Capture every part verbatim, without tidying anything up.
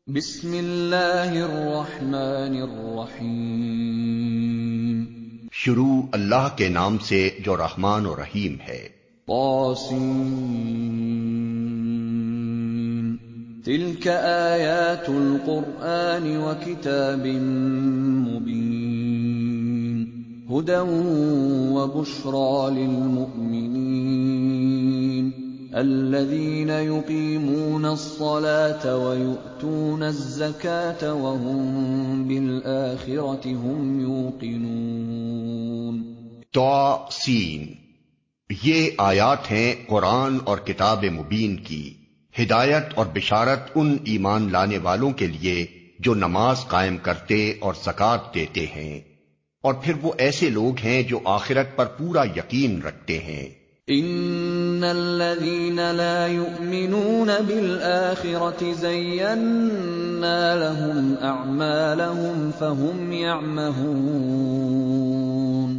بسم اللہ الرحمن الرحیم۔ شروع اللہ کے نام سے جو رحمان و رحیم ہے۔ طاسین تلک آیات القرآن وکتاب مبین ہدی وبشری للمؤمنین الذین یقیمون الصلاة ویؤتون الزکاة وهم بالآخرة هم یوقنون۔ طاسین، یہ آیات ہیں قرآن اور کتاب مبین کی، ہدایت اور بشارت ان ایمان لانے والوں کے لیے جو نماز قائم کرتے اور زکوٰۃ دیتے ہیں، اور پھر وہ ایسے لوگ ہیں جو آخرت پر پورا یقین رکھتے ہیں۔ ان الذين لا يؤمنون بالآخرة زينا لهم اعمالهم فهم يعمهون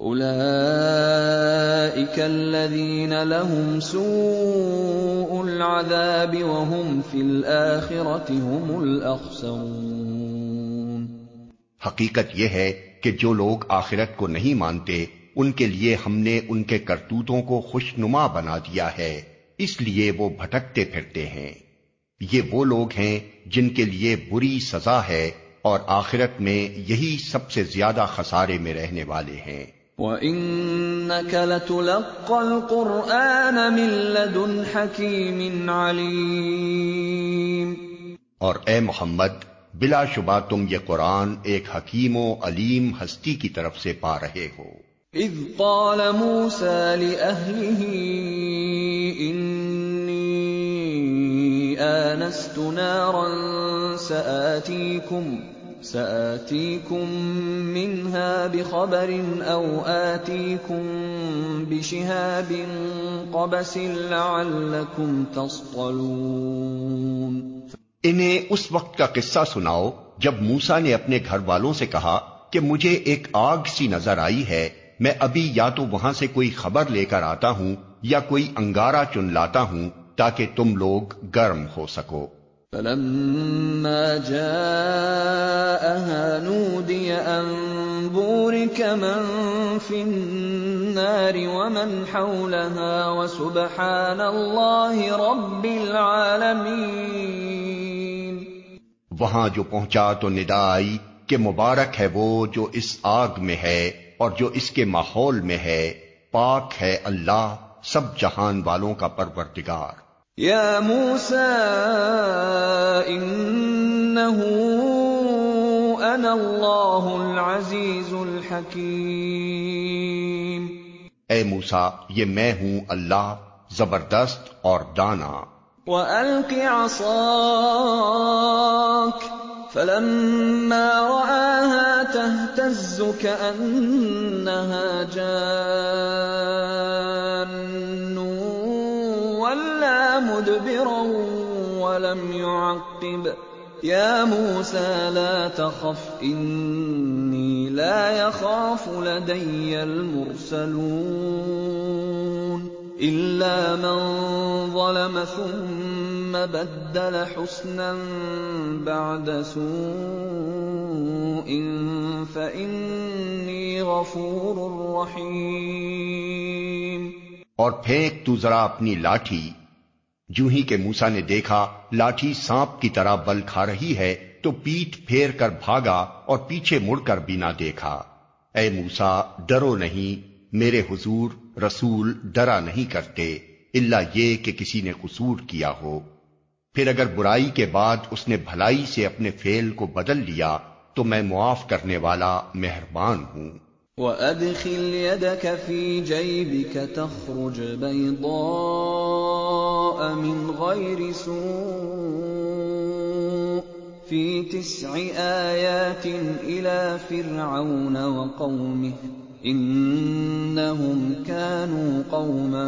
اولئك الذين لهم سوء العذاب وهم في الآخرة هم الاخسرون۔ حقیقت یہ ہے کہ جو لوگ آخرت کو نہیں مانتے ان کے لیے ہم نے ان کے کرتوتوں کو خوشنما بنا دیا ہے، اس لیے وہ بھٹکتے پھرتے ہیں۔ یہ وہ لوگ ہیں جن کے لیے بری سزا ہے اور آخرت میں یہی سب سے زیادہ خسارے میں رہنے والے ہیں۔ وَإِنَّكَ لَتُلَقَّى الْقُرْآنَ مِن لَّدُنْ حَكِيمٍ عَلِيمٍ۔ اور اے محمد، بلا شبہ تم یہ قرآن ایک حکیم و علیم ہستی کی طرف سے پا رہے ہو۔ اذ قال موسى لأهله إني آنست نارا سآتيكم سآتيكم منها بخبر أو آتيكم بشهاب قبس لعلكم تصطلون۔ انہیں اس وقت کا قصہ سناؤ جب موسیٰ نے اپنے گھر والوں سے کہا کہ مجھے ایک آگ سی نظر آئی ہے، میں ابھی یا تو وہاں سے کوئی خبر لے کر آتا ہوں یا کوئی انگارہ چن لاتا ہوں تاکہ تم لوگ گرم ہو سکو۔ فلما جاءها نودي أن بورك من في النار ومن حولها وسبحان الله رب العالمين۔ وہاں جو پہنچا تو ندا آئی کہ مبارک ہے وہ جو اس آگ میں ہے اور جو اس کے ماحول میں ہے، پاک ہے اللہ سب جہان والوں کا پروردگار۔ یا موسیٰ انہ انا اللہ العزیز الحکیم۔ اے موسیٰ، یہ میں ہوں اللہ زبردست اور دانا۔ وَأَلْقِ عَصَاكَ فَلَمَّا رَآهَا تَهْتَزُّ كَأَنَّهَا جَانٌّ وَلَّىٰ مُدْبِرًا وَلَمْ يُعَقِّبْ يَا مُوسَىٰ لَا تَخَفْ إِنِّي لَا يَخَافُ لَدَيَّ الْمُرْسَلُونَ إِلَّا مَن ظَلَمَ ثُمَّ بَدَّلَ حُسْنًا بَعْدَ سُوءٍ فَإِنِّي غَفُورٌ رَّحِيمٌ۔ اور پھینک تو ذرا اپنی لاٹھی۔ جوں ہی کہ موسیٰ نے دیکھا لاٹھی سانپ کی طرح بل کھا رہی ہے تو پیٹھ پھیر کر بھاگا اور پیچھے مڑ کر بھی نہ دیکھا۔ اے موسیٰ، ڈرو نہیں، میرے حضور رسول ڈرا نہیں کرتے الا یہ کہ کسی نے قصور کیا ہو، پھر اگر برائی کے بعد اس نے بھلائی سے اپنے فعل کو بدل لیا تو میں معاف کرنے والا مہربان ہوں۔ وَأَدْخِلْ يَدَكَ فِي جَيْبِكَ تَخْرُجْ بَيْضَاءَ مِنْ غَيْرِ سُوءٍ فِي تِسْعِ آيَاتٍ إِلَى فِرْعَوْنَ وَقَوْمِهِ إِنَّهُمْ كَانُوا قَوْمًا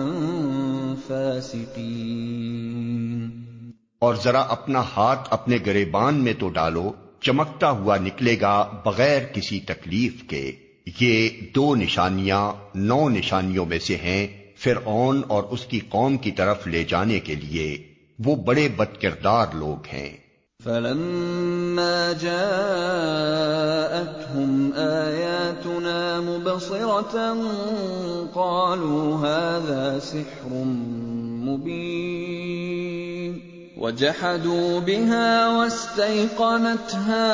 فَاسِقِينَ۔ اور ذرا اپنا ہاتھ اپنے گریبان میں تو ڈالو، چمکتا ہوا نکلے گا بغیر کسی تکلیف کے۔ یہ دو نشانیاں نو نشانیوں میں سے ہیں فرعون اور اس کی قوم کی طرف لے جانے کے لیے، وہ بڑے بد کردار لوگ ہیں۔ فَلَمَّا جَاءَتْهُمْ آيَاتُنَا مُبْصِرَةً قَالُوا هَذَا سِحْرٌ مُبِينٌ وَجَحَدُوا بِهَا وَاسْتَيْقَنَتْهَا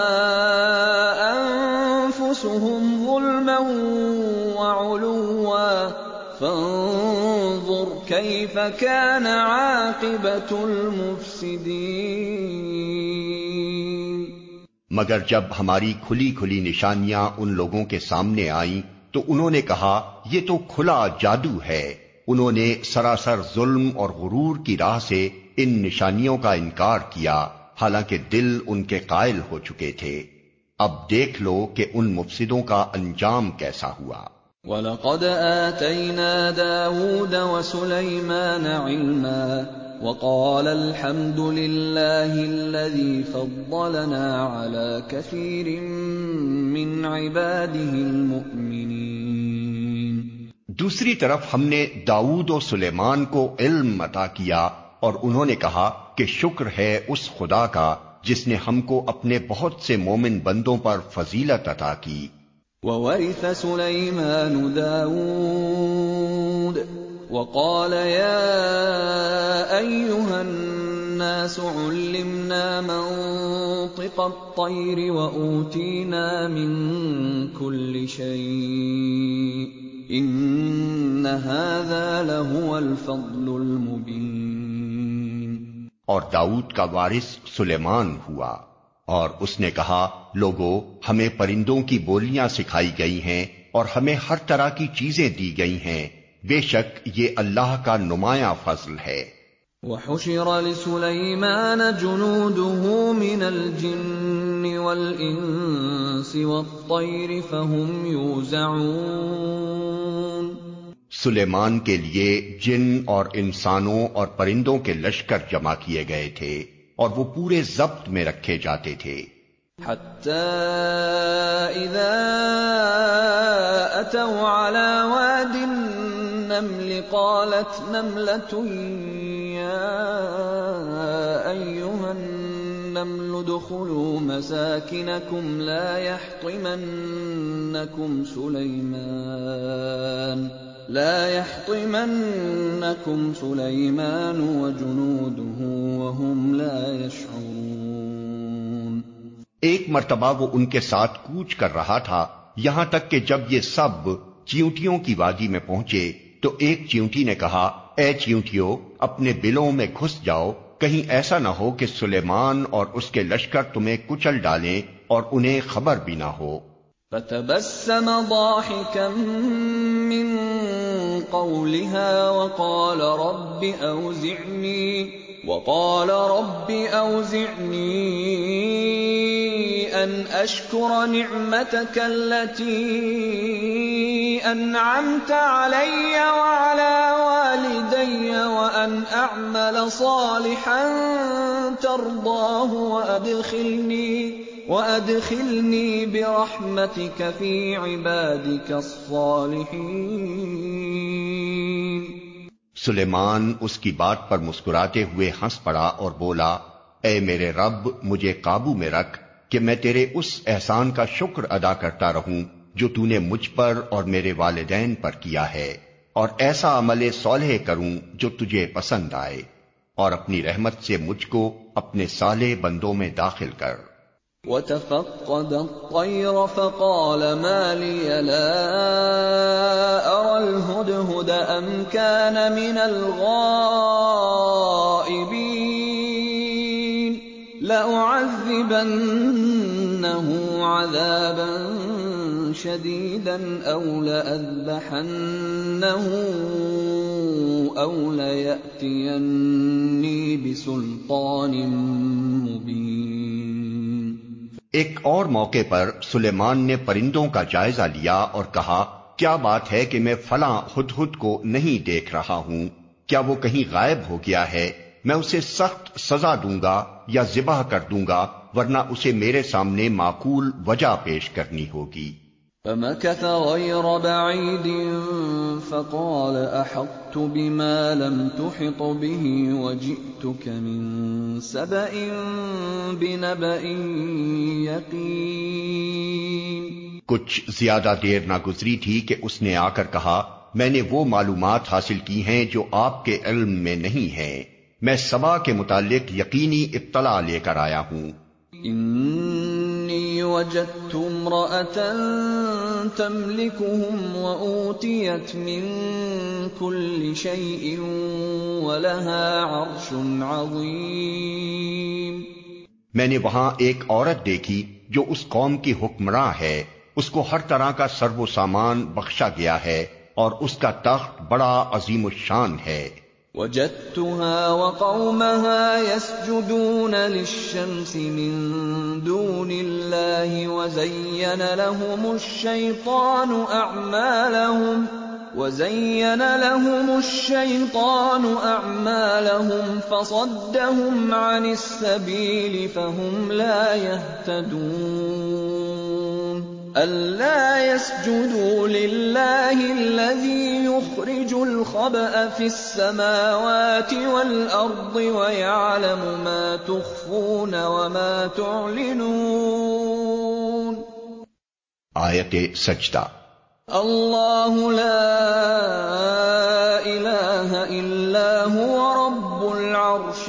أَنفُسُهُمْ ظُلْمًا وَعُلُوًّا فَانظُرْ كَيْفَ كَانَ عَاقِبَةُ الْمُفْسِدِينَ۔ مگر جب ہماری کھلی کھلی نشانیاں ان لوگوں کے سامنے آئیں تو انہوں نے کہا یہ تو کھلا جادو ہے۔ انہوں نے سراسر ظلم اور غرور کی راہ سے ان نشانیوں کا انکار کیا، حالانکہ دل ان کے قائل ہو چکے تھے۔ اب دیکھ لو کہ ان مفسدوں کا انجام کیسا ہوا۔ وَلَقَدْ آتَيْنَا دَاوُودَ وَسُلَيْمَانَ عِلْمًا وَقَالَ الْحَمْدُ لِلَّهِ الَّذِي فَضَّلَنَا عَلَى كَثِيرٍ مِّنْ عِبَادِهِ الْمُؤْمِنِينَ۔ دوسری طرف ہم نے داؤد و سلیمان کو علم عطا کیا اور انہوں نے کہا کہ شکر ہے اس خدا کا جس نے ہم کو اپنے بہت سے مومن بندوں پر فضیلت عطا کی۔ وَوَرِثَ سُلَيْمَانُ دَاوُودَ وَقَالَ يَا أَيُّهَا النَّاسُ عُلِّمْنَا مَنطِقَ الطَّيْرِ وَأُوتِينَا مِن كُلِّ شَيْءٍ إِنَّ هَذَا لَهُوَ الْفَضْلُ الْمُبِينُ۔ اور داؤد کا وارث سلیمان ہوا، اور اس نے کہا لوگو ہمیں پرندوں کی بولیاں سکھائی گئی ہیں اور ہمیں ہر طرح کی چیزیں دی گئی ہیں، بے شک یہ اللہ کا نمایاں فضل ہے۔ وَحُشِرَ لِسُلَيْمَانَ جُنُودُهُ مِنَ الْجِنِّ وَالْإِنسِ وَالطَّيْرِ فَهُمْ يُوزَعُونَ۔ سلیمان کے لیے جن اور انسانوں اور پرندوں کے لشکر جمع کیے گئے تھے اور وہ پورے ضبط میں رکھے جاتے تھے۔ حَتَّى إِذَا أَتَوْا عَلَى وَادِ النَّمْلِ قَالَتْ نَمْلَةٌ يَا أَيُّهَا النَّمْلُ ادْخُلُوا مَسَاكِنَكُمْ لَا يَحْطِمَنَّكُمْ سُلَيْمَانُ لا يحطمنكم سليمان وجنوده وهم لا يشعرون۔ ایک مرتبہ وہ ان کے ساتھ کوچ کر رہا تھا، یہاں تک کہ جب یہ سب چیونٹیوں کی وادی میں پہنچے تو ایک چیونٹی نے کہا اے چیونٹیوں اپنے بلوں میں گھس جاؤ، کہیں ایسا نہ ہو کہ سلیمان اور اس کے لشکر تمہیں کچل ڈالیں اور انہیں خبر بھی نہ ہو۔ فتبسم ضاحكا من قولها وقال رب أوزعني وقال رب أوزعني أن أشكر نعمتك التي أنعمت علي وعلى والدي وأن أعمل صالحا ترضاه وأدخلني وَأَدْخِلْنِي بِرَحْمَتِكَ فِي عِبَادِكَ الصَّالِحِينَ۔ سلیمان اس کی بات پر مسکراتے ہوئے ہنس پڑا اور بولا اے میرے رب مجھے قابو میں رکھ کہ میں تیرے اس احسان کا شکر ادا کرتا رہوں جو تو نے مجھ پر اور میرے والدین پر کیا ہے، اور ایسا عمل صالح کروں جو تجھے پسند آئے، اور اپنی رحمت سے مجھ کو اپنے صالح بندوں میں داخل کر۔ وَتَفَقَّدَ الطَّيْرَ فَقَالَ مَا لِيَ لَا أَرَى الْهُدْهُدَ أَمْ كَانَ مِنَ الْغَائِبِينَ لَأُعَذِّبَنَّهُ عَذَابًا شَدِيدًا أَوْ لَأَذْبَحَنَّهُ أَوْ لَيَأْتِيَنِّي بِسُلْطَانٍ مُّبِينٍ۔ ایک اور موقع پر سلیمان نے پرندوں کا جائزہ لیا اور کہا کیا بات ہے کہ میں فلاں ہدہد کو نہیں دیکھ رہا ہوں، کیا وہ کہیں غائب ہو گیا ہے؟ میں اسے سخت سزا دوں گا یا ذبح کر دوں گا، ورنہ اسے میرے سامنے معقول وجہ پیش کرنی ہوگی۔ فمكث غير بعيد فقال أحطت بما لم تحط به وجئتك من سبأ بنبأ يقين۔ کچھ زیادہ دیر نہ گزری تھی کہ اس نے آ کر کہا میں نے وہ معلومات حاصل کی ہیں جو آپ کے علم میں نہیں ہیں، میں سبا کے متعلق یقینی اطلاع لے کر آیا ہوں۔ انی وجدت امرأة تملكهم وأوتيت من كل شيء ولها عرش عظيم۔ میں نے وہاں ایک عورت دیکھی جو اس قوم کی حکمراں ہے، اس کو ہر طرح کا سرو و سامان بخشا گیا ہے اور اس کا تخت بڑا عظیم الشان ہے۔ وجدتها وقومها يسجدون للشمس من دون الله وزين لهم الشيطان أعمالهم وزين لهم الشيطان أعمالهم فصدهم عن السبيل فهم لا يهتدون ألا يسجدوا لله الذي يخرج الخبأ في السماوات والأرض ويعلم ما تخفون وما تعلنون۔ آیت سجدہ۔ اللہ لا الہ الا هو رب العرش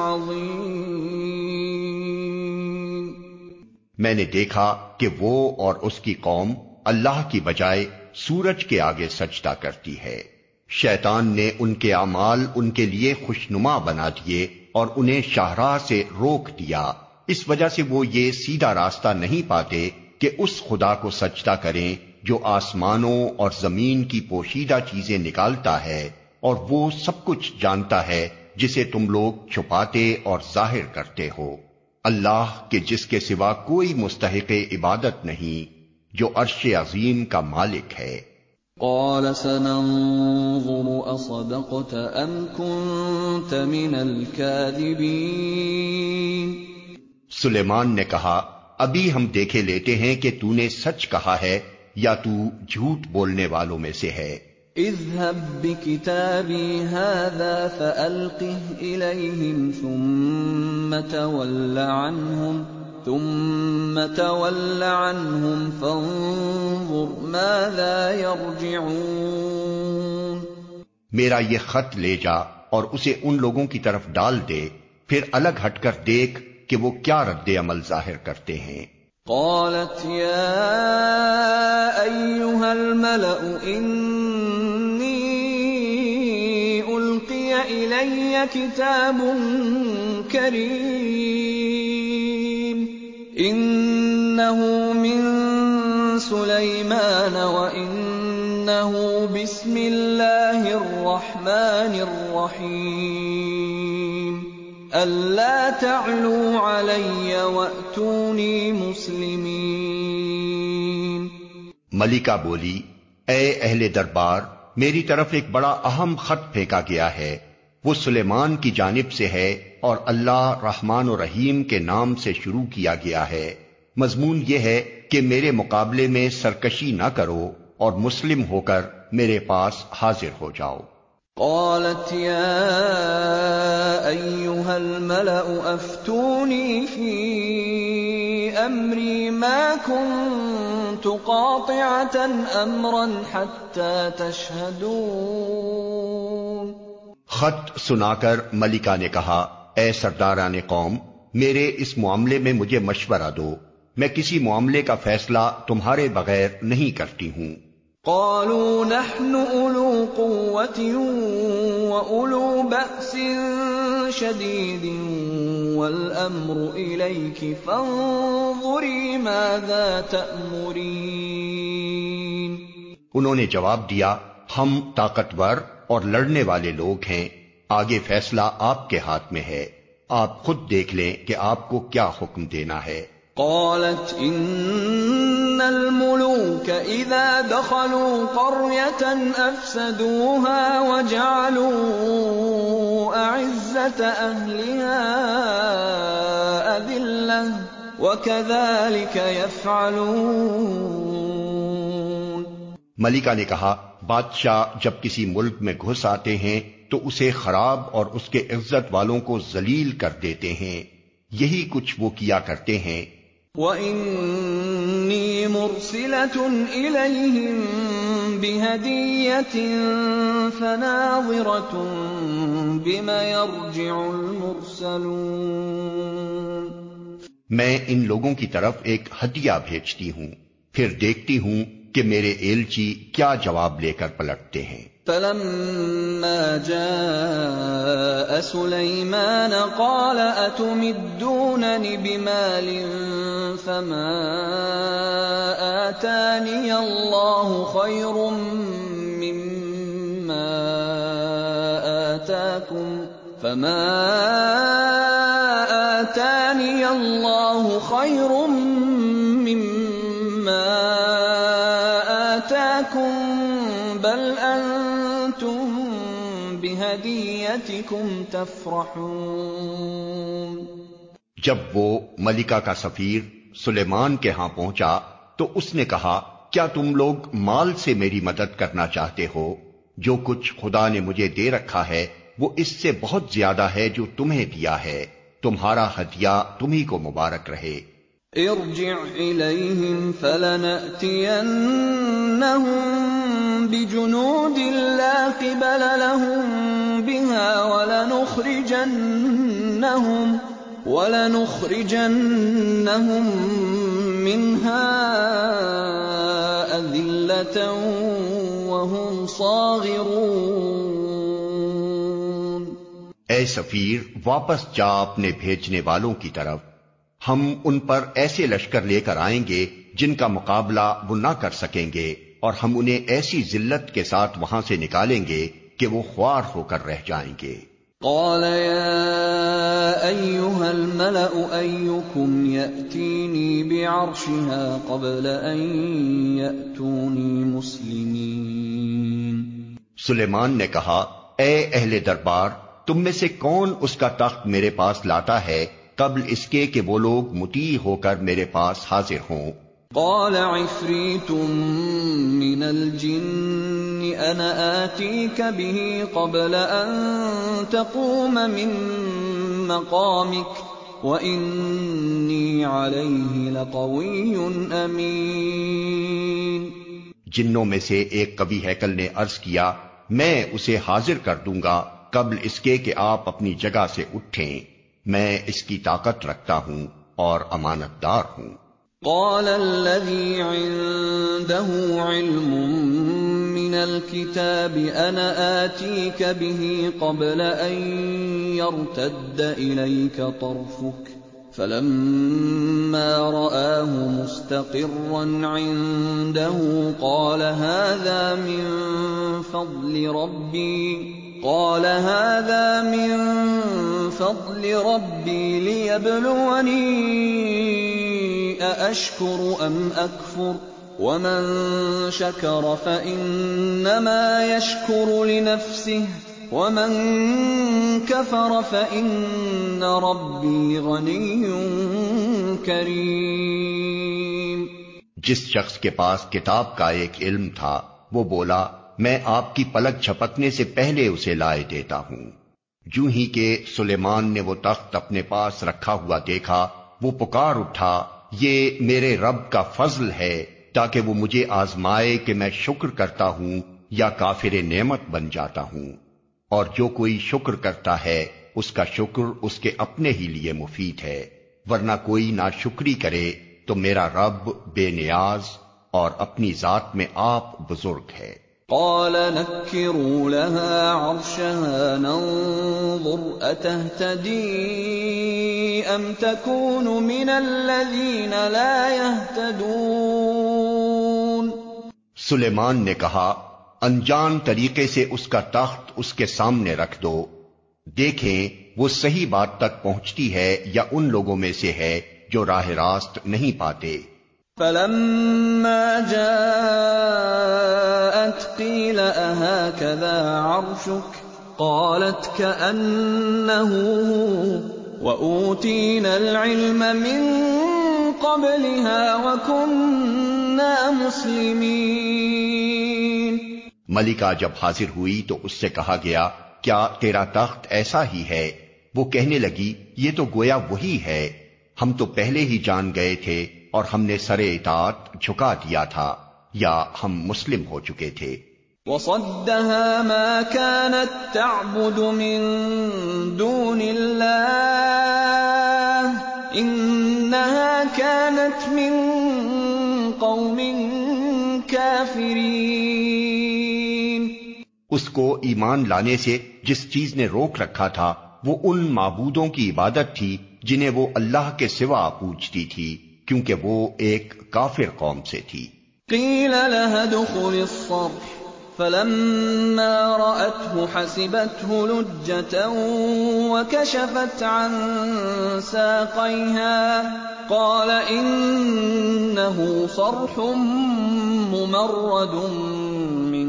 العظیم۔ میں نے دیکھا کہ وہ اور اس کی قوم اللہ کی بجائے سورج کے آگے سجدہ کرتی ہے۔ شیطان نے ان کے اعمال ان کے لیے خوشنما بنا دیے اور انہیں شاہراہ سے روک دیا، اس وجہ سے وہ یہ سیدھا راستہ نہیں پاتے کہ اس خدا کو سجدہ کریں جو آسمانوں اور زمین کی پوشیدہ چیزیں نکالتا ہے اور وہ سب کچھ جانتا ہے جسے تم لوگ چھپاتے اور ظاہر کرتے ہو، اللہ کے جس کے سوا کوئی مستحق عبادت نہیں، جو عرش عظیم کا مالک ہے۔ قال سننظر اصدقت ام كنت من الكاذبین۔ سلیمان نے کہا ابھی ہم دیکھے لیتے ہیں کہ تو نے سچ کہا ہے یا تو جھوٹ بولنے والوں میں سے ہے۔ اذهب بكتابي هذا فألقه إليهم ثم تول عنهم ثم تول عنهم فانظر ماذا يرجعون۔ میرا یہ خط لے جا اور اسے ان لوگوں کی طرف ڈال دے، پھر الگ ہٹ کر دیکھ کہ وہ کیا رد عمل ظاہر کرتے ہیں۔ قالت يا أيها الملأ إني ألقي إلي كتاب كريم إنه من سليمان وإنه بسم الله الرحمن الرحيم ألا تعلوا علي وأتوني مسلمين۔ ملکہ بولی اے اہل دربار، میری طرف ایک بڑا اہم خط پھینکا گیا ہے، وہ سلیمان کی جانب سے ہے اور اللہ رحمان و رحیم کے نام سے شروع کیا گیا ہے۔ مضمون یہ ہے کہ میرے مقابلے میں سرکشی نہ کرو اور مسلم ہو کر میرے پاس حاضر ہو جاؤ۔ قالت يا أيها الملأ أفتوني في أمري ما كنت قاطعة أمرا حتى تشهدون۔ خط سنا کر ملکہ نے کہا اے سرداران قوم، میرے اس معاملے میں مجھے مشورہ دو، میں کسی معاملے کا فیصلہ تمہارے بغیر نہیں کرتی ہوں۔ قالوا نحن أولو قوة وأولو بأس شديد والأمر إليك فانظري ماذا تأمرين۔ انہوں نے جواب دیا ہم طاقتور اور لڑنے والے لوگ ہیں، آگے فیصلہ آپ کے ہاتھ میں ہے، آپ خود دیکھ لیں کہ آپ کو کیا حکم دینا ہے۔ قالت إن الملوك إذا دخلوا قرية أفسدوها وجعلوا أعزة أهلها أذلة وكذلك يفعلون۔ ملکہ نے کہا، بادشاہ جب کسی ملک میں گھس آتے ہیں تو اسے خراب اور اس کے عزت والوں کو ذلیل کر دیتے ہیں، یہی کچھ وہ کیا کرتے ہیں۔ وَإِنِّي مُرْسِلَةٌ إِلَيْهِم بِهَدِيَّةٍ فَنَاظِرَةٌ بِمَ يَرْجِعُ الْمُرْسَلُونَ۔ میں ان لوگوں کی طرف ایک ہدیہ بھیجتی ہوں، پھر دیکھتی ہوں کہ میرے ایلچی کیا جواب لے کر پلٹتے ہیں۔ فَلَمَّا جَاءَ سُلَيْمَانَ قَالَ أَتُمِدُّونَنِ بِمَالٍ فَمَا آتَانِيَ اللَّهُ خَيْرٌ مِّمَّا آتَاكُمْ فَمَا آتَانِيَ اللَّهُ خَيْرٌ مِّمَّا آتَاكُمْ بَلْ أَنتُم بِهَدِيَّتِكُمْ تَفْرَحُونَ۔ جب وہ ملکہ کا سفیر سلیمان کے ہاں پہنچا تو اس نے کہا، کیا تم لوگ مال سے میری مدد کرنا چاہتے ہو؟ جو کچھ خدا نے مجھے دے رکھا ہے وہ اس سے بہت زیادہ ہے جو تمہیں دیا ہے، تمہارا ہدیہ تمہیں کو مبارک رہے۔ ارجع إليهم فلنأتينهم بجنود لا قبل لهم بها ولنخرجنهم ولنخرجنهم منها أذلة وهم صاغرون۔ اے سفیر، واپس جا اپنے بھیجنے والوں کی طرف، ہم ان پر ایسے لشکر لے کر آئیں گے جن کا مقابلہ وہ نہ کر سکیں گے، اور ہم انہیں ایسی ذلت کے ساتھ وہاں سے نکالیں گے کہ وہ خوار ہو کر رہ جائیں گے۔ قال يا أيها الملأ أيكم يأتيني بعرشها قبل أن يأتوني مسلمين۔ سلیمان نے کہا، اے اہل دربار، تم میں سے کون اس کا تخت میرے پاس لاتا ہے قبل اس کے کہ وہ لوگ مطیع ہو کر میرے پاس حاضر ہوں؟ قال عفریت من الجن انا آتیک به قبل ان تقوم من مقامک وانی علیہ لقوی امین۔ جنوں میں سے ایک قوی ہیکل نے عرض کیا، میں اسے حاضر کر دوں گا قبل اس کے کہ آپ اپنی جگہ سے اٹھیں، میں اس کی طاقت رکھتا ہوں اور امانت دار ہوں۔ قال الذي عنده علم من الكتاب انا آتيك به قبل ان يرتد اليك طرفك فلما رآه مستقرا عنده قال هذا من فضل ربي قال هذا من فضل ربي ليبلوني أأشكر أم أكفر ومن شكر فإنما يشكر لنفسه ومن كفر فإن ربي غني كريم۔ جس شخص کے پاس کتاب کا ایک علم تھا وہ بولا، میں آپ کی پلک جھپکنے سے پہلے اسے لائے دیتا ہوں۔ جو ہی کہ سلیمان نے وہ تخت اپنے پاس رکھا ہوا دیکھا، وہ پکار اٹھا، یہ میرے رب کا فضل ہے تاکہ وہ مجھے آزمائے کہ میں شکر کرتا ہوں یا کافر نعمت بن جاتا ہوں، اور جو کوئی شکر کرتا ہے اس کا شکر اس کے اپنے ہی لیے مفید ہے، ورنہ کوئی ناشکری کرے تو میرا رب بے نیاز اور اپنی ذات میں آپ بزرگ ہے۔ قال نكروا لها عرشها ننظر أتهتدي أم تكون من الذين لا يهتدون۔ سلیمان نے کہا، انجان طریقے سے اس کا تخت اس کے سامنے رکھ دو، دیکھیں وہ صحیح بات تک پہنچتی ہے یا ان لوگوں میں سے ہے جو راہ راست نہیں پاتے۔ فلما جاءت قيل أهكذا عرشك قالت كأنه هو وأوتينا العلم من قبلها وكنا مسلمين. ملکہ جب حاضر ہوئی تو اس سے کہا گیا کیا تیرا تخت ایسا ہی ہے؟ وہ کہنے لگی یہ تو گویا وہی ہے، ہم تو پہلے ہی جان گئے تھے اور ہم نے سر اطاعت جھکا دیا تھا یا ہم مسلم ہو چکے تھے. وصدها ما كانت تعبد من دون الله انها كانت من قوم كافرين. اس کو ایمان لانے سے جس چیز نے روک رکھا تھا وہ ان معبودوں کی عبادت تھی جنہیں وہ اللہ کے سوا پوجتی تھی، کیونکہ وہ ایک کافر قوم سے تھی. قیل لها ادخل الصرح فلما رأته حسبته لجة وكشفت عن ساقيها قال إنه صرح ممرد من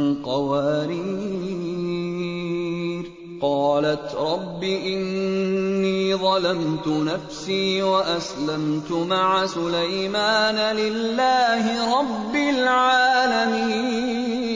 قوارير. قالت رب إني ظلمت نفسي وأسلمت مع سليمان لله رب العالمين.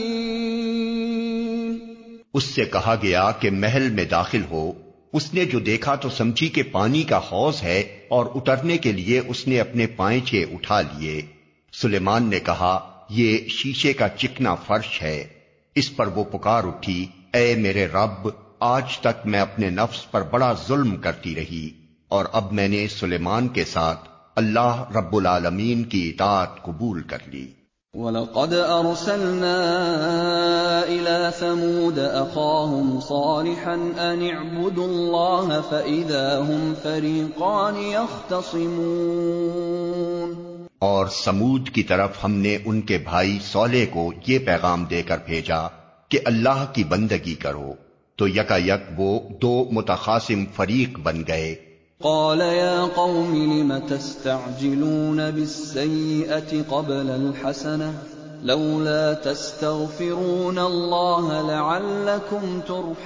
اس سے کہا گیا کہ محل میں داخل ہو. اس نے جو دیکھا تو سمجھی کہ پانی کا حوض ہے اور اترنے کے لیے اس نے اپنے پائنچے اٹھا لیے. سلیمان نے کہا یہ شیشے کا چکنا فرش ہے. اس پر وہ پکار اٹھی اے میرے رب، آج تک میں اپنے نفس پر بڑا ظلم کرتی رہی اور اب میں نے سلیمان کے ساتھ اللہ رب العالمین کی اطاعت قبول کر لی. وَلَقَدْ أَرْسَلْنَا إِلَى ثَمُودَ أَخَاهُمْ صَالِحًا أَنِ اعْبُدُوا اللَّهَ فَإِذَا هُمْ فَرِيقَانِ يَخْتَصِمُونَ. اور سمود کی طرف ہم نے ان کے بھائی صالح کو یہ پیغام دے کر بھیجا کہ اللہ کی بندگی کرو، تو یکا یک وہ دو متخاصم فریق بن گئے. قال يا قوم لم تستعجلون بالسيئة قبل الحسنة لولا تستغفرون الله لعلكم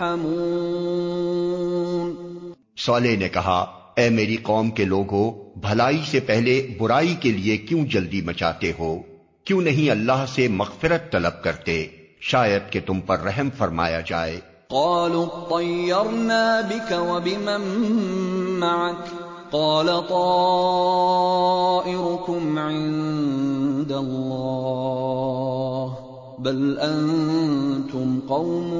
ترحمون. صالح نے کہا اے میری قوم کے لوگو، بھلائی سے پہلے برائی کے لیے کیوں جلدی مچاتے ہو؟ کیوں نہیں اللہ سے مغفرت طلب کرتے، شاید کہ تم پر رحم فرمایا جائے. قالوا اطيرنا بك وبمن معك قال طائركم عند الله بل انتم قوم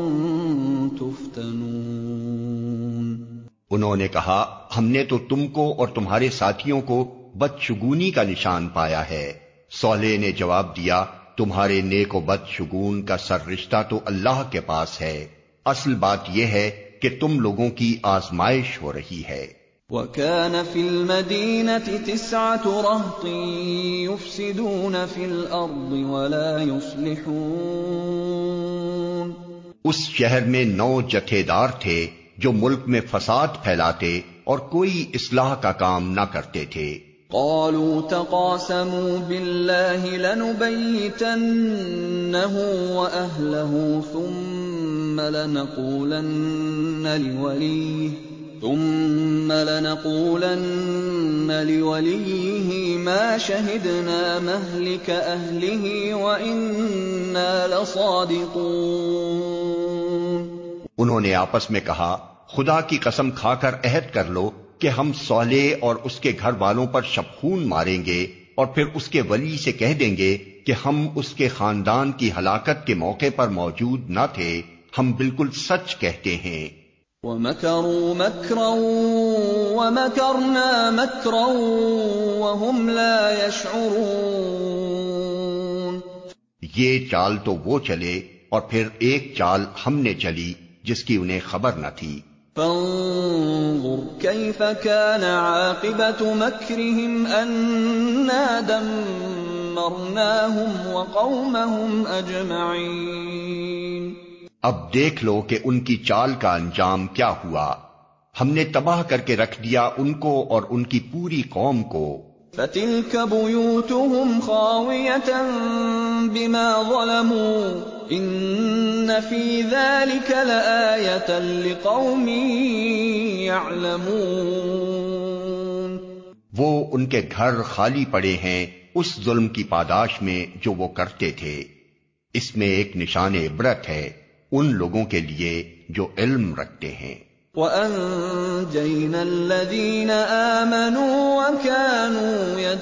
تفتنون. انہوں نے کہا ہم نے تو تم کو اور تمہارے ساتھیوں کو بدشگونی کا نشان پایا ہے. صالح نے جواب دیا تمہارے نیک و بدشگون کا سر رشتہ تو اللہ کے پاس ہے، اصل بات یہ ہے کہ تم لوگوں کی آزمائش ہو رہی ہے. وَكَانَ فِي الْمَدِينَةِ تِسْعَةُ رَهْطٍ يُفْسِدُونَ فِي الْأَرْضِ وَلَا يُصْلِحُونَ. اس شہر میں نو جتھے دار تھے جو ملک میں فساد پھیلاتے اور کوئی اصلاح کا کام نہ کرتے تھے. قالوا تقاسموا بالله لنبيتنه وأهله ثم لنقولن لوليه ثم لنقولن لوليه ما شهدنا مهلك أهله وإنا لصادقون. انہوں نے آپس میں کہا خدا کی قسم کھا کر عہد کر لو کہ ہم صالح اور اس کے گھر والوں پر شبخون ماریں گے اور پھر اس کے ولی سے کہہ دیں گے کہ ہم اس کے خاندان کی ہلاکت کے موقع پر موجود نہ تھے، ہم بالکل سچ کہتے ہیں. وَمَكَرُوا مَكْرًا وَمَكَرْنَا مَكْرًا وَهُمْ لَا يَشْعُرُونَ. یہ چال تو وہ چلے اور پھر ایک چال ہم نے چلی جس کی انہیں خبر نہ تھی. فانظر كيف كان عاقبة مكرهم أنا دمرناهم وقومهم أجمعين. اب دیکھ لو کہ ان کی چال کا انجام کیا ہوا، ہم نے تباہ کر کے رکھ دیا ان کو اور ان کی پوری قوم کو. فَتِلْكَ بُيُوتُهُمْ خَاوِيَةً بِمَا ظَلَمُوا إِنَّ فِي ذَلِكَ لَآيَةً لِقَوْمٍ يَعْلَمُونَ. وہ ان کے گھر خالی پڑے ہیں اس ظلم کی پاداش میں جو وہ کرتے تھے۔ اس میں ایک نشان عبرت ہے ان لوگوں کے لیے جو علم رکھتے ہیں۔ وَأَنجَيْنَا الَّذِينَ آمَنُوا وَكَانُوا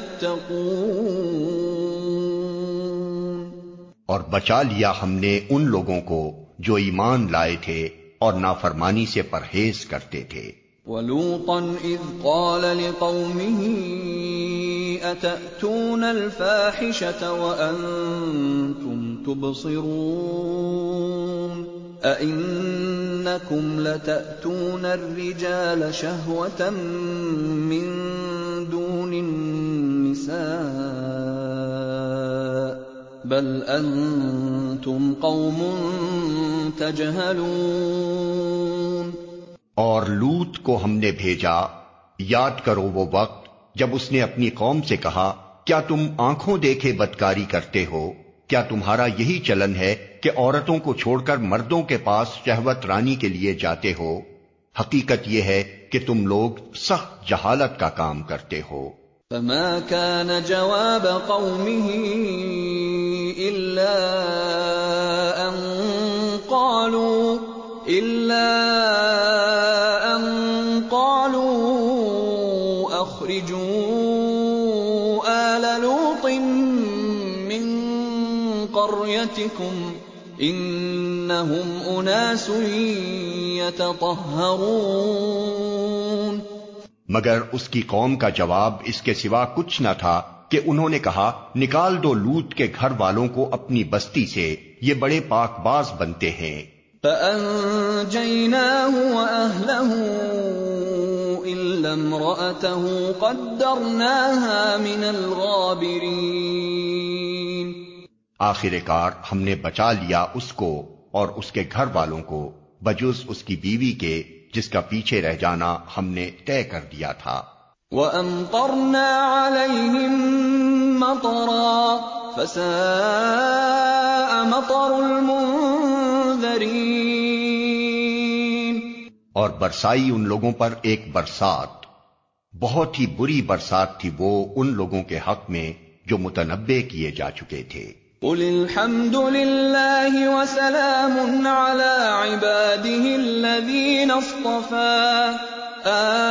يَتَّقُونَ، اور بچا لیا ہم نے ان لوگوں کو جو ایمان لائے تھے اور نافرمانی سے پرہیز کرتے تھے۔ وَلُوطًا إِذْ قَالَ لِقَوْمِهِ أَتَأْتُونَ الْفَاحِشَةَ وَأَنْتُمْ تُبْصِرُونَ أَإِنَّكُمْ لَتَأْتُونَ الرِّجَالَ شَهْوَةً مِّن دُونِ النِّسَاءِ بَلْ أَنْتُمْ قَوْمٌ تَجْهَلُونَ۔ اور لوط کو ہم نے بھیجا، یاد کرو وہ وقت جب اس نے اپنی قوم سے کہا، کیا تم آنکھوں دیکھے بدکاری کرتے ہو؟ کیا تمہارا یہی چلن ہے کہ عورتوں کو چھوڑ کر مردوں کے پاس شہوت رانی کے لیے جاتے ہو؟ حقیقت یہ ہے کہ تم لوگ سخت جہالت کا کام کرتے ہو۔ فما كان جواب قومه إلا أن قالوا إلا أن قالوا أخرجوا آل لوط من قريتكم إنهم أناس يتطهرون۔ مگر اس کی قوم کا جواب اس کے سوا کچھ نہ تھا کہ انہوں نے کہا، نکال دو لوط کے گھر والوں کو اپنی بستی سے، یہ بڑے پاک باز بنتے ہیں۔ فَأَنجَيْنَاهُ وَأَهْلَهُ إِلَّا امْرَأَتَهُ قَدَّرْنَاهَا مِنَ الْغَابِرِينَ۔ آخر کار ہم نے بچا لیا اس کو اور اس کے گھر والوں کو بجز اس کی بیوی کے جس کا پیچھے رہ جانا ہم نے طے کر دیا تھا۔ وَأَمْطَرْنَا عَلَيْهِمْ مَطَرًا فَسَاءَ مَطَرُ الْمُنذَرِينَ۔ اور برسائی ان لوگوں پر ایک برسات، بہت ہی بری برسات تھی وہ ان لوگوں کے حق میں جو متنبع کیے جا چکے تھے۔ قُلِ الْحَمْدُ لِلَّهِ وَسَلَامٌ عَلَىٰ عِبَادِهِ الَّذِينَ اصْطَفَىٰ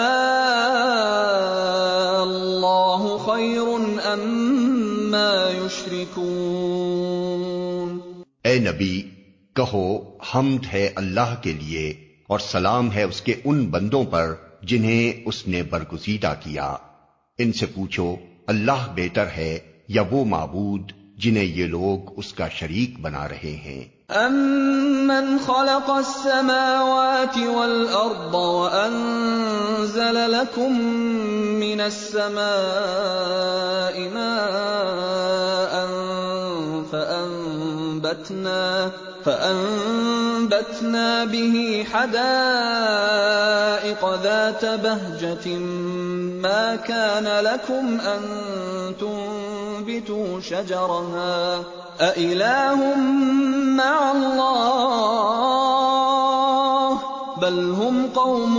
آللَّهُ خَيْرٌ أَمَّا يُشْرِكُونَ۔ اے نبی کہو، حمد ہے اللہ کے لیے اور سلام ہے اس کے ان بندوں پر جنہیں اس نے برگزیدہ کیا۔ ان سے پوچھو اللہ بہتر ہے یا وہ معبود جنہیں یہ لوگ اس کا شریک بنا رہے ہیں۔ أَمَّنْ خَلَقَ السَّمَاوَاتِ وَالْأَرْضَ وَأَنزَلَ لَكُم مِّنَ السَّمَاءِ مَاءً فَأَنبَتْنَا فَأَنبَتْنَا بِهِ حَدَائِقَ ذَاتَ بَهْجَةٍ مَّا كَانَ لَكُمْ أَن تُنبِتُوا شَجَرَهَا أَإِلَٰهٌ مَّعَ اللَّهِ بَلْ هُمْ قَوْمٌ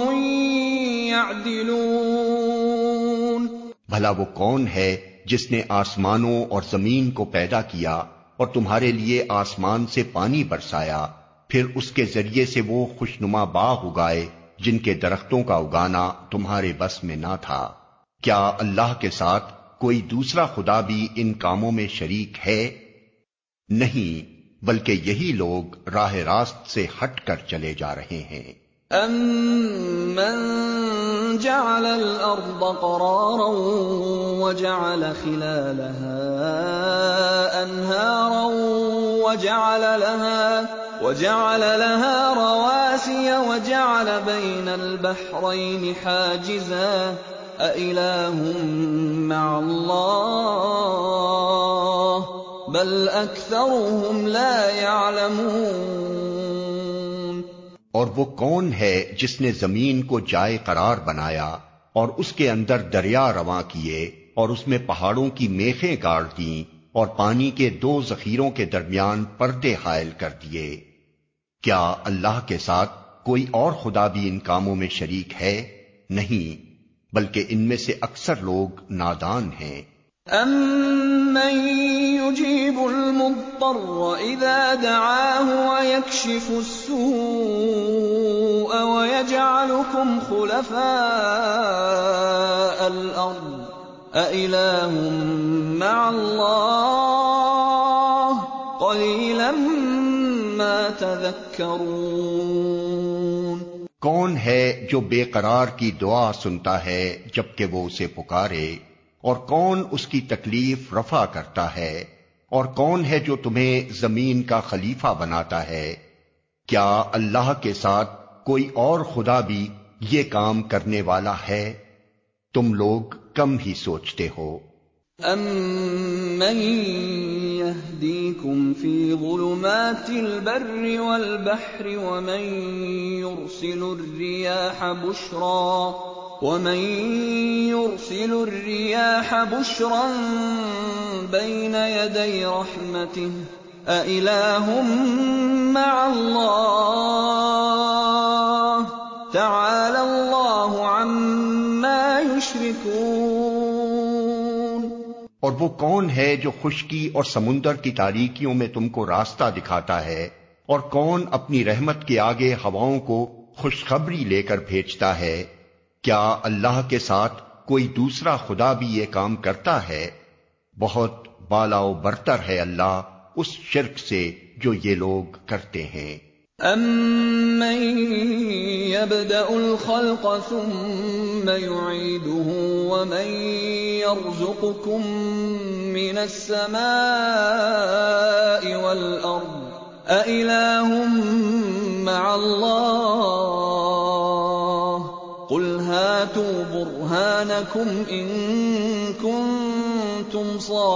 يَعْدِلُونَ۔ بھلا وہ کون ہے جس نے آسمانوں اور زمین کو پیدا کیا اور تمہارے لیے آسمان سے پانی برسایا، پھر اس کے ذریعے سے وہ خوشنما باغ اگائے جن کے درختوں کا اگانا تمہارے بس میں نہ تھا۔ کیا اللہ کے ساتھ کوئی دوسرا خدا بھی ان کاموں میں شریک ہے؟ نہیں، بلکہ یہی لوگ راہ راست سے ہٹ کر چلے جا رہے ہیں۔ أَمَّن جَعَلَ الْأَرْضَ قَرَارًا وَجَعَلَ خِلَالَهَا أَنْهَارًا وَجَعَلَ لَهَا وَجَعَلَ لَهَا رَوَاسِيَ وَجَعَلَ بَيْنَ الْبَحْرَيْنِ حَاجِزًا أَإِلَٰهٌ مَّعَ اللَّهِ بَلْ أَكْثَرُهُمْ لَا يَعْلَمُونَ۔ اور وہ کون ہے جس نے زمین کو جائے قرار بنایا اور اس کے اندر دریا رواں کیے اور اس میں پہاڑوں کی میخیں گاڑ دیں اور پانی کے دو ذخیروں کے درمیان پردے حائل کر دیے؟ کیا اللہ کے ساتھ کوئی اور خدا بھی ان کاموں میں شریک ہے؟ نہیں، بلکہ ان میں سے اکثر لوگ نادان ہیں۔ أَمَّن يُجِيبُ الْمُضْطَرَّ إِذَا دَعَاهُ وَيَكْشِفُ السُّوءَ وَيَجْعَلُكُمْ خُلَفَاءَ الْأَرْضِ أَإِلَٰهٌ مَّعَ اللَّهِ قَلِيلًا مَّا تَذَكَّرُونَ۔ کون ہے جو بے قرار کی دعا سنتا ہے جبکہ وہ اسے پکارے، اور کون اس کی تکلیف رفع کرتا ہے، اور کون ہے جو تمہیں زمین کا خلیفہ بناتا ہے؟ کیا اللہ کے ساتھ کوئی اور خدا بھی یہ کام کرنے والا ہے؟ تم لوگ کم ہی سوچتے ہو۔ أَمَّن يَهْدِيكُمْ فِي ظُلُمَاتِ الْبَرِّ وَالْبَحْرِ وَمَن يُرْسِلُ الرِّيَاحَ بُشْرًا وَمَن يُرْسِلُ الرِّيَاحَ بُشْرًا بَيْنَ يَدَيْ رَحْمَتِهِ أَإِلَٰهٌ مَّعَ اللَّهِ تَعَالَى اللَّهُ عَمَّا يُشْرِكُونَ۔ اور وہ کون ہے جو خشکی اور سمندر کی تاریکیوں میں تم کو راستہ دکھاتا ہے، اور کون اپنی رحمت کے آگے ہواؤں کو خوشخبری لے کر بھیجتا ہے؟ کیا اللہ کے ساتھ کوئی دوسرا خدا بھی یہ کام کرتا ہے؟ بہت بالا و برتر ہے اللہ اس شرک سے جو یہ لوگ کرتے ہیں۔ أَمَّن يَبْدَأُ الْخَلْقَ ثُمَّ يُعِيدُهُ وَمَن يَرْزُقُكُم مِّنَ السَّمَاءِ وَالْأَرْضِ أَإِلَٰهٌ مَّعَ اللَّهِ قُلْ هَاتُوا بُرْهَانَكُمْ إِن كُنتُمْ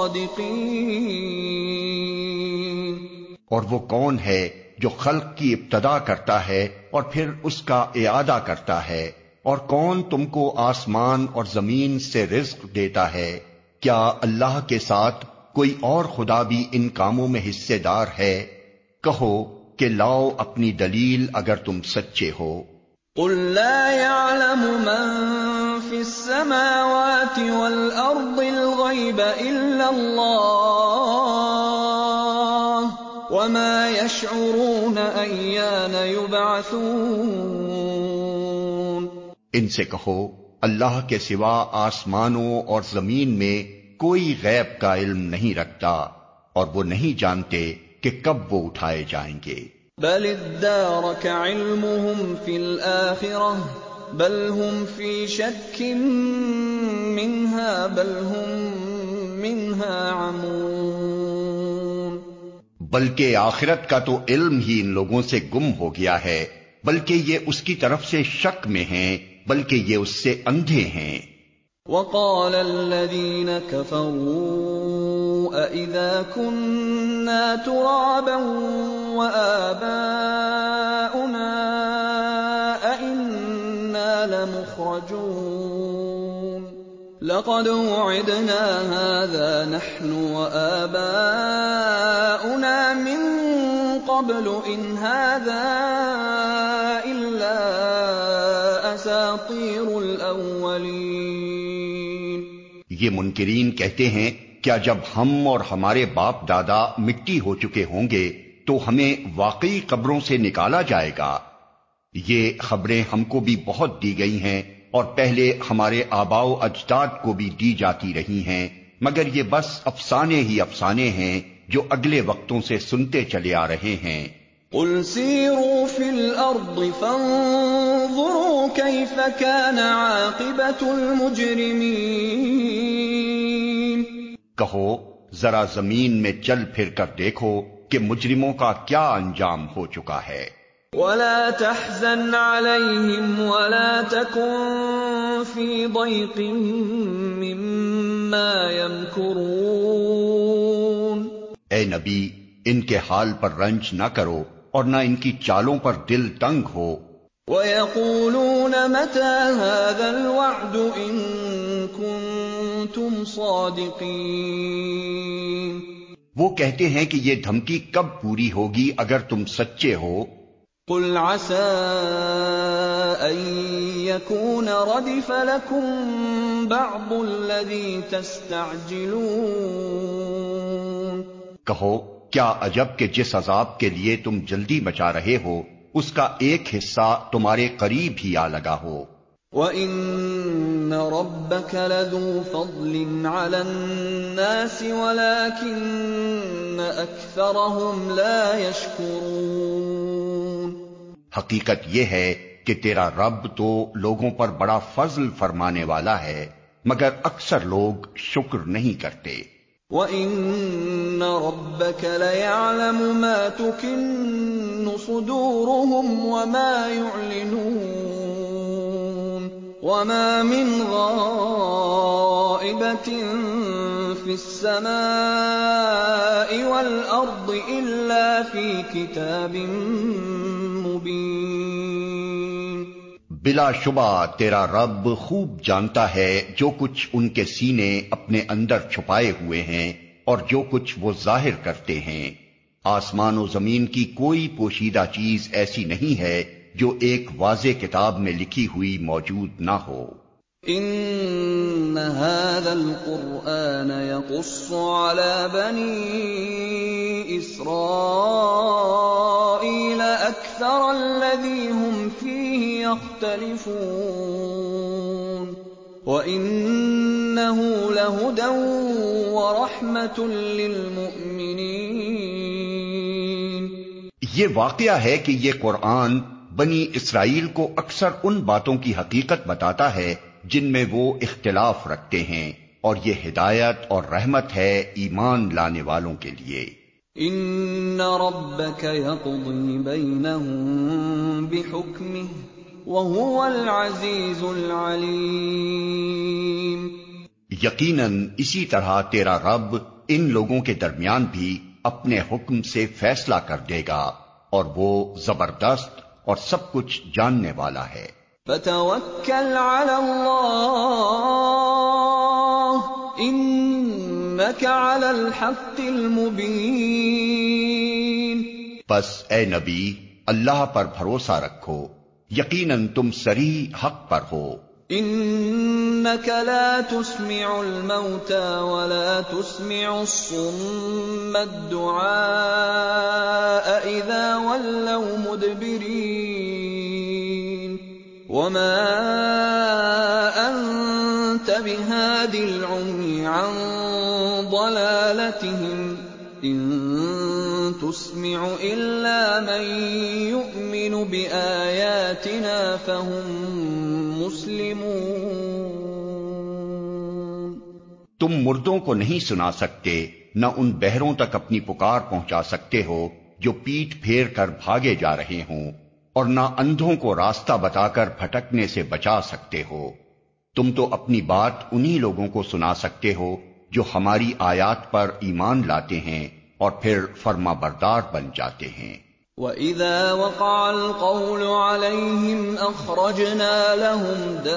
صَادِقِينَ۔ اور وہ کون ہے جو خلق کی ابتدا کرتا ہے اور پھر اس کا اعادہ کرتا ہے؟ اور کون تم کو آسمان اور زمین سے رزق دیتا ہے؟ کیا اللہ کے ساتھ کوئی اور خدا بھی ان کاموں میں حصے دار ہے؟ کہو کہ لاؤ اپنی دلیل اگر تم سچے ہو۔ قُل لَّا يَعْلَمُ مَن فِي السَّمَاوَاتِ وَالْأَرْضِ الْغَيْبَ إِلَّا اللَّهُ وَمَا يَشْعُرُونَ أَيَّانَ يُبْعَثُونَ۔ ان سے کہو اللہ کے سوا آسمانوں اور زمین میں کوئی غیب کا علم نہیں رکھتا، اور وہ نہیں جانتے کہ کب وہ اٹھائے جائیں گے۔ بل ادارك علمهم في الآخرة بل هم في شك منها بل هم منها عمون۔ بلکہ آخرت کا تو علم ہی ان لوگوں سے گم ہو گیا ہے، بلکہ یہ اس کی طرف سے شک میں ہیں، بلکہ یہ اس سے اندھے ہیں۔ وقال الذين كفروا أإذا كنا ترابا وآباؤنا أإنا لمخرجون لقد وعدنا هذا نحن وآباؤنا من قبل إن هذا إلا أساطير الأولين۔ یہ منکرین کہتے ہیں کیا جب ہم اور ہمارے باپ دادا مٹی ہو چکے ہوں گے تو ہمیں واقعی قبروں سے نکالا جائے گا؟ یہ خبریں ہم کو بھی بہت دی گئی ہیں اور پہلے ہمارے آباء و اجداد کو بھی دی جاتی رہی ہیں، مگر یہ بس افسانے ہی افسانے ہیں جو اگلے وقتوں سے سنتے چلے آ رہے ہیں۔ قل سیروا فی الارض فانظروا کیف کان عاقبۃ المجرمین۔ کہو ذرا زمین میں چل پھر کر دیکھو کہ مجرموں کا کیا انجام ہو چکا ہے۔ ولا تحزن علیہم ولا تکن فی ضیق مما یمکرون۔ اے نبی ان کے حال پر رنج نہ کرو اور نہ ان کی چالوں پر دل تنگ ہو۔ وَيَقُولُونَ مَتَى هَذَا الْوَعْدُ إِن كُنتُمْ صَادِقِينَ۔ وہ کہتے ہیں کہ یہ دھمکی کب پوری ہوگی اگر تم سچے ہو۔ قُلْ عَسَىٰ أن يكون ردف لكم بعض الذي تستعجلون. کہو کیا عجب کہ جس عذاب کے لیے تم جلدی مچا رہے ہو اس کا ایک حصہ تمہارے قریب ہی آ لگا ہو. وَإِنَّ رَبَّكَ لَذُو فَضْلٍ عَلَى النَّاسِ وَلَكِنَّ أَكْثَرَهُمْ لَا يَشْكُرُونَ. حقیقت یہ ہے کہ تیرا رب تو لوگوں پر بڑا فضل فرمانے والا ہے مگر اکثر لوگ شکر نہیں کرتے. وَإِنَّ رَبَّكَ لَيَعْلَمُ مَا تُكِنُّ صُدُورُهُمْ وَمَا يُعْلِنُونَ. وَمَا مِنْ غَائِبَةٍ فِي السَّمَاءِ وَالْأَرْضِ إِلَّا فِي كِتَابٍ مُبِينٍ. بلا شبہ تیرا رب خوب جانتا ہے جو کچھ ان کے سینے اپنے اندر چھپائے ہوئے ہیں اور جو کچھ وہ ظاہر کرتے ہیں. آسمان و زمین کی کوئی پوشیدہ چیز ایسی نہیں ہے جو ایک واضح کتاب میں لکھی ہوئی موجود نہ ہو. ان هذا القرآن يقص على بني اسرائيل اكثر الذي هم فيه يختلفون وانه لهدى ورحمة للمؤمنين. یہ واقعہ ہے کہ یہ قرآن بنی اسرائیل کو اکثر ان باتوں کی حقیقت بتاتا ہے جن میں وہ اختلاف رکھتے ہیں اور یہ ہدایت اور رحمت ہے ایمان لانے والوں کے لیے. ان ربك يقضي بينهم بحكمه وهو العزيز العليم. یقیناً اسی طرح تیرا رب ان لوگوں کے درمیان بھی اپنے حکم سے فیصلہ کر دے گا اور وہ زبردست اور سب کچھ جاننے والا ہے. فتوکل علی اللہ انک علی الحق المبین. بس اے نبی اللہ پر بھروسہ رکھو یقیناً تم صریح حق پر ہو. انک لا تسمع الموتى ولا تسمع الصم الدعاء اذا ولوا مدبرین وما انت بهاد العمي عن ضلالتهم ان تسمع الا من يؤمن بآياتنا فهم مسلمون. تم مردوں کو نہیں سنا سکتے نہ ان بہروں تک اپنی پکار پہنچا سکتے ہو جو پیٹھ پھیر کر بھاگے جا رہے ہوں اور نہ اندھوں کو راستہ بتا کر بھٹکنے سے بچا سکتے ہو. تم تو اپنی بات انہی لوگوں کو سنا سکتے ہو جو ہماری آیات پر ایمان لاتے ہیں اور پھر فرما بردار بن جاتے ہیں. وَإِذَا وَقَعَ الْقَوْلُ عَلَيْهِمْ أَخْرَجْنَا لَهُمْ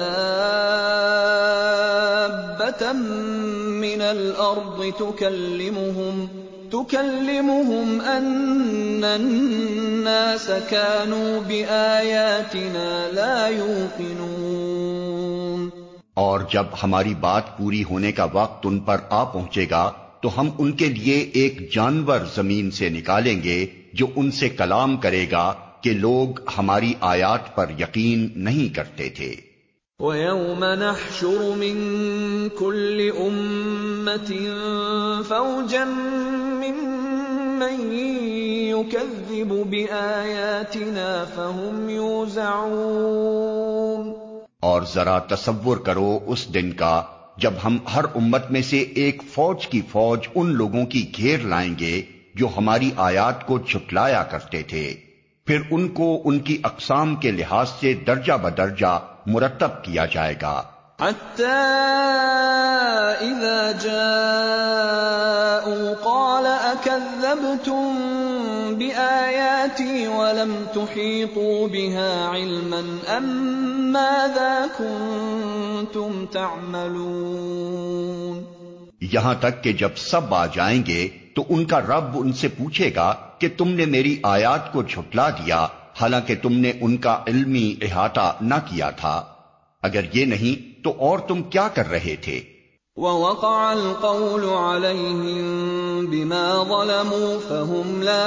دَابَّةً مِّنَ الْأَرْضِ تُكَلِّمُهُمْ تُكَلِّمُهُمْ أَنَّ النَّاسَ كَانُوا بِآيَاتِنَا لَا يُوقِنُونَ. اور جب ہماری بات پوری ہونے کا وقت ان پر آ پہنچے گا تو ہم ان کے لیے ایک جانور زمین سے نکالیں گے جو ان سے کلام کرے گا کہ لوگ ہماری آیات پر یقین نہیں کرتے تھے. وَيَوْمَ نَحْشُرُ مِن كُلِّ أُمَّةٍ فَوْجًا مِّمَّن يُكَذِّبُ بِآيَاتِنَا فَهُمْ يُوزَعُونَ. اور ذرا تصور کرو اس دن کا جب ہم ہر امت میں سے ایک فوج کی فوج ان لوگوں کی گھیر لائیں گے جو ہماری آیات کو جھٹلایا کرتے تھے، پھر ان کو ان کی اقسام کے لحاظ سے درجہ بدرجہ مرتب کیا جائے گا. حَتَّى إِذَا جَاءُوا قَالَ أَكَذَّبْتُم بِآيَاتِي وَلَمْ تُحِيطُوا بِهَا عِلْمًا أَم مَّاذَا كُنتُمْ تَعْمَلُونَ. یہاں تک کہ جب سب آ جائیں گے تو ان کا رب ان سے پوچھے گا کہ تم نے میری آیات کو جھٹلا دیا حالانکہ تم نے ان کا علمی احاطہ نہ کیا تھا؟ اگر یہ نہیں تو اور تم کیا کر رہے تھے؟ وَوَقَعَ الْقَوْلُ عَلَيْهِمْ بِمَا ظَلَمُوا فَهُمْ لَا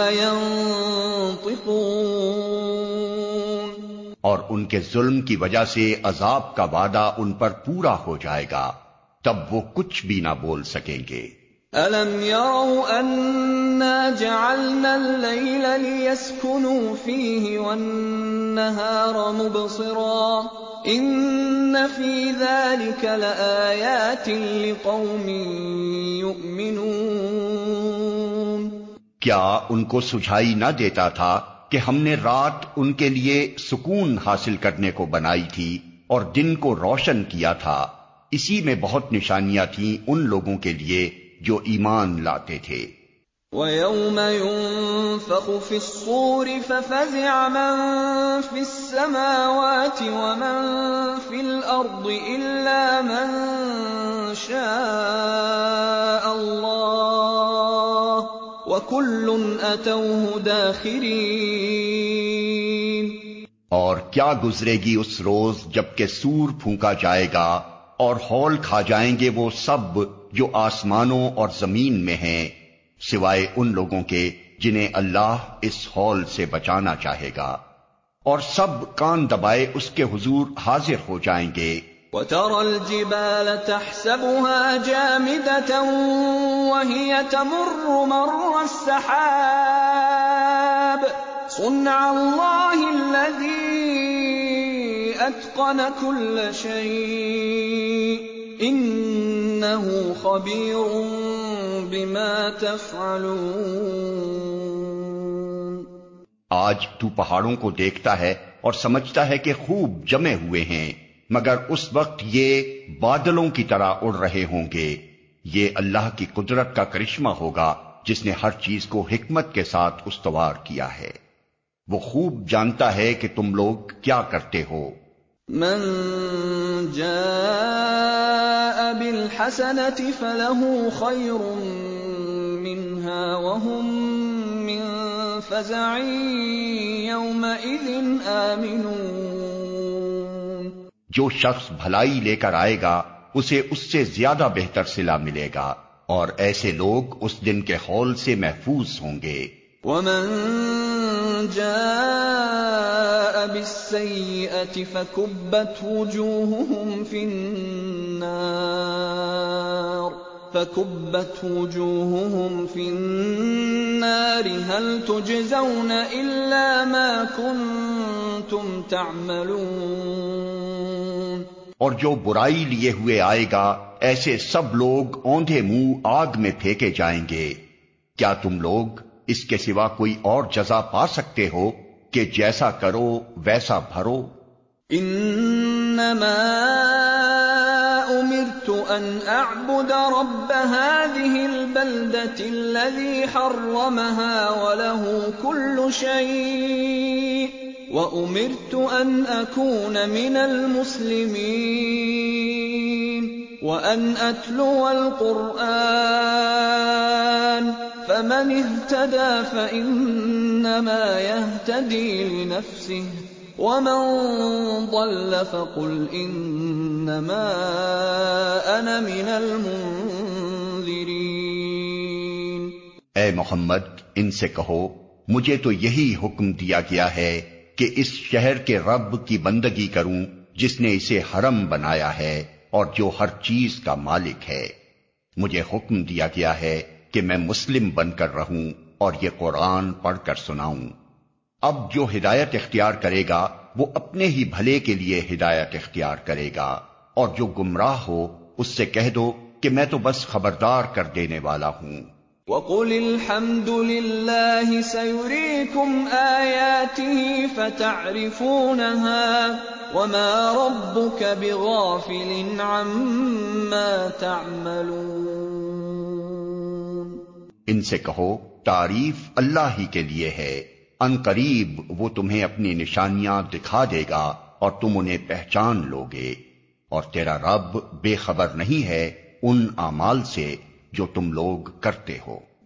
يَنطِقُونَ، اور ان کے ظلم کی وجہ سے عذاب کا وعدہ ان پر پورا ہو جائے گا، تب وہ کچھ بھی نہ بول سکیں گے۔ أَلَمْ يَرَوْا أَنَّا جَعَلْنَا اللَّيْلَ لِيَسْكُنُوا فِيهِ وَالنَّهَارَ مُبْصِرًا إِنَّ فِي ذَلِكَ لَآيَاتٍ لِقَوْمٍ يُؤْمِنُونَ۔ کیا ان کو سجھائی نہ دیتا تھا کہ ہم نے رات ان کے لیے سکون حاصل کرنے کو بنائی تھی اور دن کو روشن کیا تھا، اسی میں بہت نشانیاں تھیں ان لوگوں کے لیے جو ایمان لاتے تھے۔ وَيَوْمَ يُنفَخُ فِي الصُّورِ فَفَزِعَ مَن فِي السَّمَاوَاتِ وَمَن فِي الْأَرْضِ إِلَّا مَن شَاءَ اللَّهُ وَكُلٌّ أَتَوْهُ دَاخِرِينَ۔ اور کیا گزرے گی اس روز جب کہ سور پھونکا جائے گا اور ہول کھا جائیں گے وہ سب جو آسمانوں اور زمین میں ہیں، سوائے ان لوگوں کے جنہیں اللہ اس ہول سے بچانا چاہے گا، اور سب کان دبائے اس کے حضور حاضر ہو جائیں گے۔ وَتَرَى الْجِبَالَ تَحْسَبُهَا جَامِدَةً وَهِيَ تَمُرُّ مَرَّ السَّحَابِ صُنْعَ اللَّهِ الَّذِي أَتْقَنَ كُلَّ شَيْءٍ إِنَّهُ خَبِيرٌ بِمَا تَفْعَلُونَ۔ آج تو پہاڑوں کو دیکھتا ہے اور سمجھتا ہے کہ خوب جمے ہوئے ہیں، مگر اس وقت یہ بادلوں کی طرح اڑ رہے ہوں گے۔ یہ اللہ کی قدرت کا کرشمہ ہوگا جس نے ہر چیز کو حکمت کے ساتھ استوار کیا ہے۔ وہ خوب جانتا ہے کہ تم لوگ کیا کرتے ہو۔ من جاء بالحسنة فله خير منها وهم من فزع يومئذ آمنون۔ جو شخص بھلائی لے کر آئے گا اسے اس سے زیادہ بہتر صلہ ملے گا، اور ایسے لوگ اس دن کے ہول سے محفوظ ہوں گے۔ ومن جاء بالسيئة فكبت وجوههم في النار فكبت وجوههم في النار هل تجزون إلا ما كنتم تعملون۔ اور جو برائی لیے ہوئے آئے گا ایسے سب لوگ اوندھے منہ آگ میں پھینکے جائیں گے۔ کیا تم لوگ اس کے سوا کوئی اور جزا پا سکتے ہو کہ جیسا کرو ویسا بھرو؟ انما امرت ان اعبد رب هذه البلدة الذي حرمها وله كل شيء وامرت ان اكون من المسلمين وان اتلو القرآن فمن اهتدى فإنما يهتدي لنفسه ومن ضل فقل إنما أنا من المنذرين۔ اے محمد ان سے کہو مجھے تو یہی حکم دیا گیا ہے کہ اس شہر کے رب کی بندگی کروں جس نے اسے حرم بنایا ہے اور جو ہر چیز کا مالک ہے۔ مجھے حکم دیا گیا ہے کہ میں مسلم بن کر رہوں اور یہ قرآن پڑھ کر سناؤں۔ اب جو ہدایت اختیار کرے گا وہ اپنے ہی بھلے کے لیے ہدایت اختیار کرے گا، اور جو گمراہ ہو اس سے کہہ دو کہ میں تو بس خبردار کر دینے والا ہوں۔ وَقُلِ الْحَمْدُ لِلَّهِ سَيُرِيكُمْ آيَاتِهِ فَتَعْرِفُونَهَا وَمَا رَبُّكَ بِغَافِلٍ عَمَّا تَعْمَلُونَ۔ ان سے کہو تعریف اللہ ہی کے لیے ہے، ان قریب وہ تمہیں اپنی نشانیاں دکھا دے گا اور تم انہیں پہچان لوگے، اور تیرا رب بے خبر نہیں ہے ان اعمال سے جو تم لوگ کرتے ہو۔